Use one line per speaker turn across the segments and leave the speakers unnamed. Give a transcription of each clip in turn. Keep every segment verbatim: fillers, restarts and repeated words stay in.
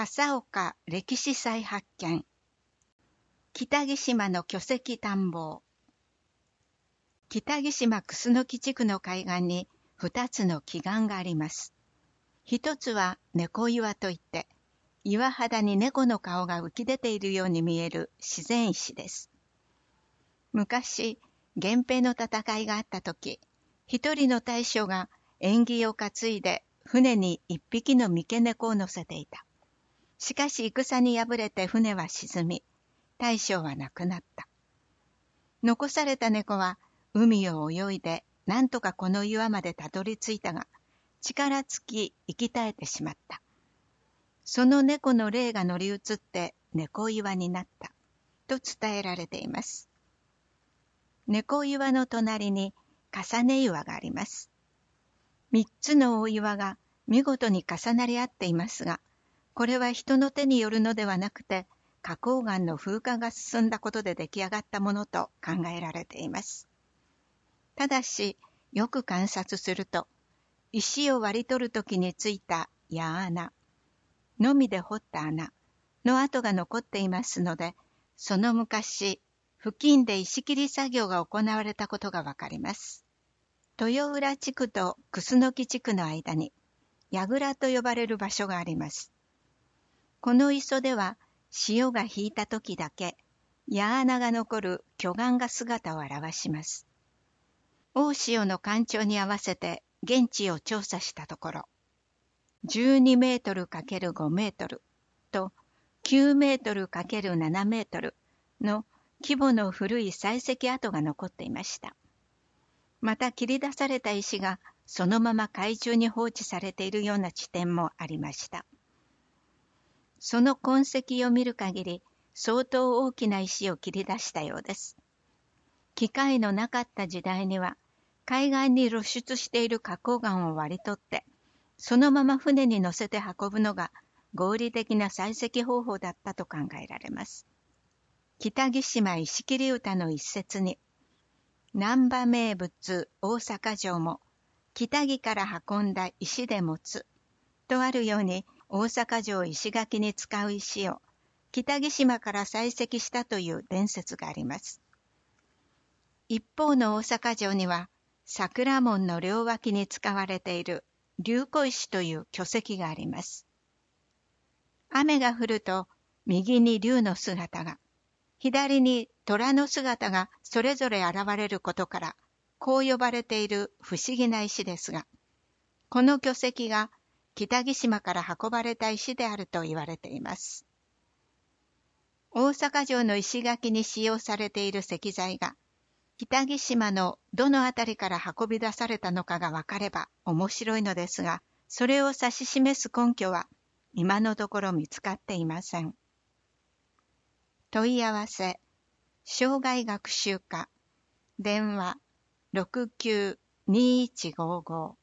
笠岡歴史再発見。北木島の巨石探訪。北木島楠木地区の海岸に二つの奇岩があります。一つは猫岩といって、岩肌に猫の顔が浮き出ているように見える自然石です。昔、源平の戦いがあったとき、一人の大将が縁起を担いで船に一匹の三毛猫を乗せていた。しかし戦に敗れて船は沈み、大将は亡くなった。残された猫は海を泳いで何とかこの岩までたどり着いたが、力尽き生き絶えてしまった。その猫の霊が乗り移って猫岩になったと伝えられています。猫岩の隣に重ね岩があります。三つの大岩が見事に重なり合っていますが、これは人の手によるのではなくて、花崗岩の風化が進んだことで出来上がったものと考えられています。ただし、よく観察すると、石を割り取るときについた矢穴、のみで掘った穴の跡が残っていますので、その昔、付近で石切り作業が行われたことがわかります。豊浦地区と楠木地区の間に、櫓と呼ばれる場所があります。この磯では潮が引いた時だけ矢穴が残る巨岩が姿を現します。大潮の干潮に合わせて現地を調査したところ、じゅうにメートルかけるごメートルときゅうメートルかけるななメートルの規模の古い採石跡が残っていました。また切り出された石がそのまま海中に放置されているような地点もありました。その痕跡を見る限り、相当大きな石を切り出したようです。機械のなかった時代には、海岸に露出している花崗岩を割り取って、そのまま船に乗せて運ぶのが合理的な採石方法だったと考えられます。北木島石切り歌の一節に、難波名物大阪城も、北木から運んだ石で持つ、とあるように、大阪城石垣に使う石を北木島から採石したという伝説があります。一方の大阪城には桜門の両脇に使われている龍湖石という巨石があります。雨が降ると右に龍の姿が、左に虎の姿がそれぞれ現れることからこう呼ばれている不思議な石ですが、この巨石が北木島から運ばれた石であると言われています。大阪城の石垣に使用されている石材が、北木島のどのあたりから運び出されたのかがわかれば面白いのですが、それを指し示す根拠は今のところ見つかっていません。問い合わせ、生涯学習課、電話 ろくきゅう にいちごご。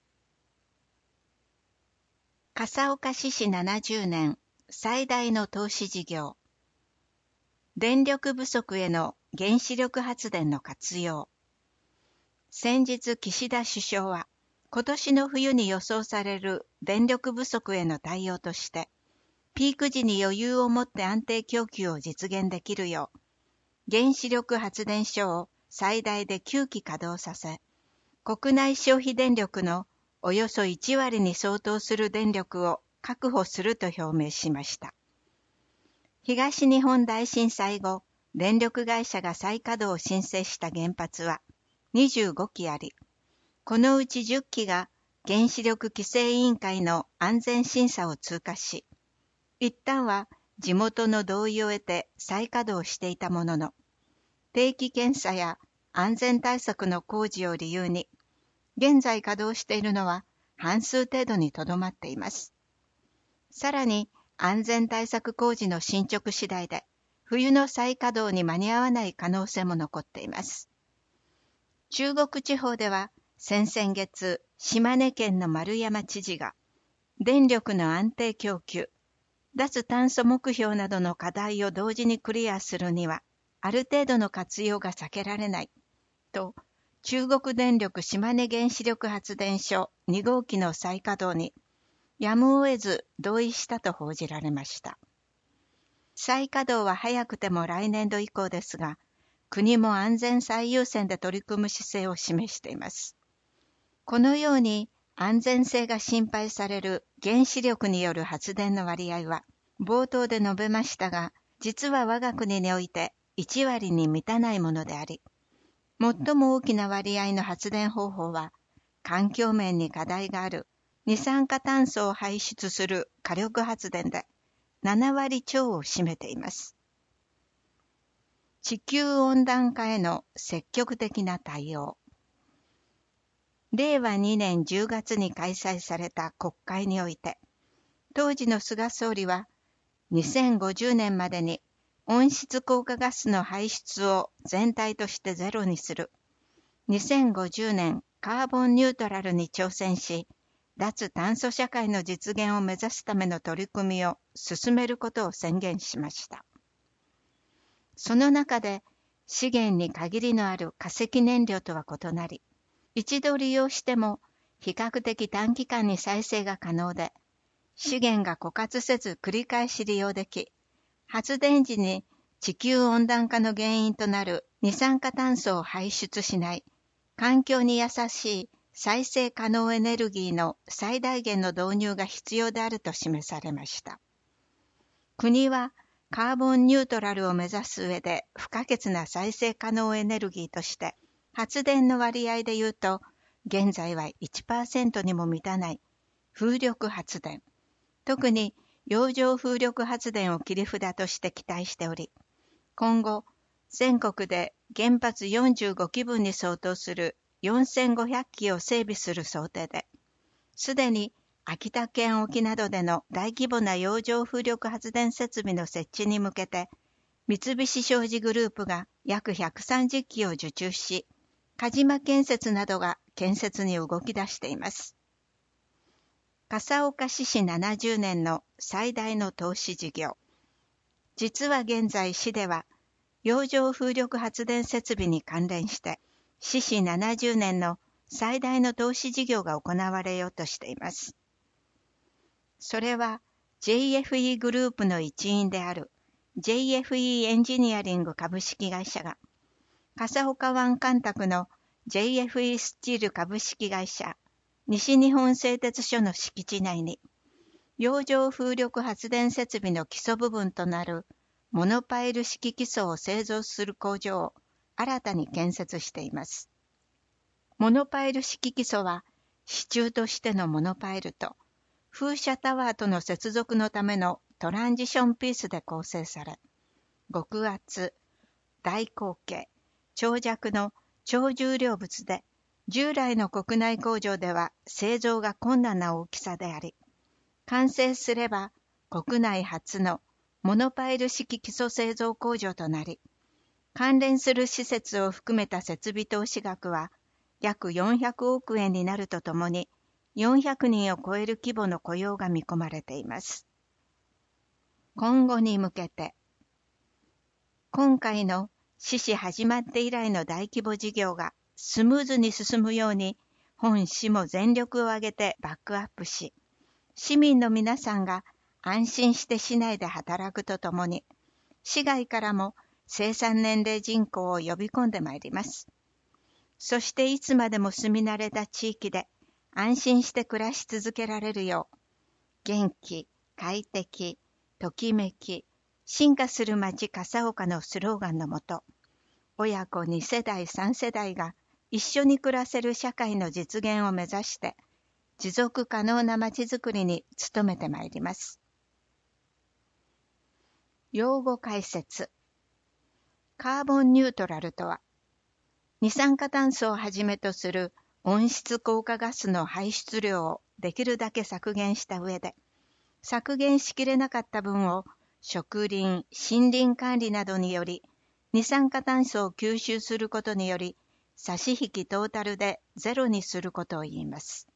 笠岡市市ななじゅうねん最大の投資事業。電力不足への原子力発電の活用。先日岸田首相は今年の冬に予想される電力不足への対応として、ピーク時に余裕を持って安定供給を実現できるよう、原子力発電所を最大できゅうき稼働させ、国内消費電力のおよそいちわりに相当する電力を確保すると表明しました。東日本大震災後、電力会社が再稼働を申請した原発はにじゅうごきあり、このうちじゅっきが原子力規制委員会の安全審査を通過し、一旦は地元の同意を得て再稼働していたものの、定期検査や安全対策の工事を理由に、現在稼働しているのは半数程度にとどまっています。さらに安全対策工事の進捗次第で冬の再稼働に間に合わない可能性も残っています。中国地方では先々月、島根県の丸山知事が電力の安定供給、脱炭素目標などの課題を同時にクリアするにはある程度の活用が避けられないと、中国電力島根原子力発電所にごうきの再稼働にやむを得ず同意したと報じられました。再稼働は早くても来年度以降ですが、国も安全最優先で取り組む姿勢を示しています。このように安全性が心配される原子力による発電の割合は、冒頭で述べましたが、実は我が国においていちわりに満たないものであり、最も大きな割合の発電方法は、環境面に課題がある二酸化炭素を排出する火力発電でななわり超を占めています。地球温暖化への積極的な対応。れいわにねんじゅうがつに開催された国会において、当時の菅総理は、にせんごじゅうねんまでに温室効果ガスの排出を全体としてゼロにする、にせんごじゅうねんカーボンニュートラルに挑戦し、脱炭素社会の実現を目指すための取り組みを進めることを宣言しました。その中で、資源に限りのある化石燃料とは異なり、一度利用しても比較的短期間に再生が可能で、資源が枯渇せず繰り返し利用でき、発電時に地球温暖化の原因となる二酸化炭素を排出しない、環境に優しい再生可能エネルギーの最大限の導入が必要であると示されました。国はカーボンニュートラルを目指す上で不可欠な再生可能エネルギーとして、発電の割合で言うと、現在は いちパーセント にも満たない風力発電、特に洋上風力発電を切り札として期待しており、今後、全国で原発よんじゅうごきぶんに相当するよんせんごひゃっきを整備する想定で、すでに秋田県沖などでの大規模な洋上風力発電設備の設置に向けて、三菱商事グループが約ひゃくさんじゅっきを受注し、鹿島建設などが建設に動き出しています。笠岡市市ななじゅうねんの最大の投資事業。実は現在市では、洋上風力発電設備に関連して、市市ななじゅうねんの最大の投資事業が行われようとしています。それは ジェイエフイー グループの一員である ジェイエフイー エンジニアリング株式会社が、笠岡湾干拓の ジェイエフイー スチール株式会社、西日本製鉄所の敷地内に、洋上風力発電設備の基礎部分となるモノパイル式基礎を製造する工場を新たに建設しています。モノパイル式基礎は、支柱としてのモノパイルと、風車タワーとの接続のためのトランジションピースで構成され、極厚、大口径、長尺の超重量物で、従来の国内工場では製造が困難な大きさであり、完成すれば国内初のモノパイル式基礎製造工場となり、関連する施設を含めた設備投資額は約よんひゃくおくえんになるとともに、よんひゃくにんを超える規模の雇用が見込まれています。今後に向けて、今回の市市始まって以来の大規模事業がスムーズに進むように、本市も全力を挙げてバックアップし、市民の皆さんが安心して市内で働くとともに、市外からも生産年齢人口を呼び込んでまいります。そしていつまでも住み慣れた地域で安心して暮らし続けられるよう、元気、快適、ときめき、進化する町笠岡のスローガンのもと、親子にせだいさんせだいが一緒に暮らせる社会の実現を目指して、持続可能な町づくりに努めてまいります。用語解説。カーボンニュートラルとは、二酸化炭素をはじめとする温室効果ガスの排出量をできるだけ削減した上で、削減しきれなかった分を植林、森林管理などにより、二酸化炭素を吸収することにより、差し引きトータルでゼロにすることを言います。